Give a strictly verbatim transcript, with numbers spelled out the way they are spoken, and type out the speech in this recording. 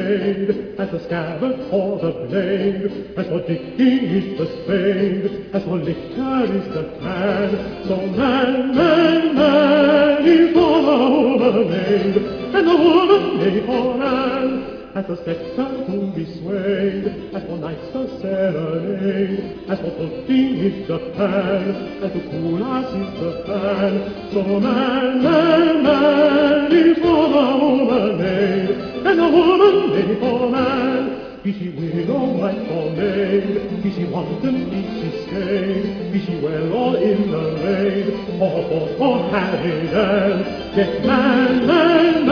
maid, as the scabbard for the blade, as for digging is the spade, as for liquor is the can. So man, man, man is for the woman maid, and the woman maid for man. As the scepter to be swayed, as for nights the serenade, as for putting is the pan, as to cool us is the fan. So man, man, man is for the woman maid, and the woman maid for man. Be she widow, wife, or maid, be she wanton, be she staid, be she well or in the rain, or bought or harried, and yet man, man,